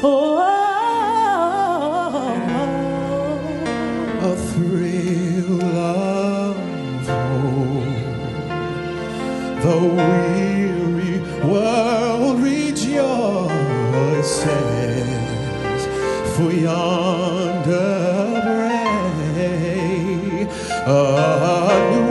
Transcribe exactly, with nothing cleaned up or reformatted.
Oh, a thrill of hope. The weary world rejoices, for yonder break a new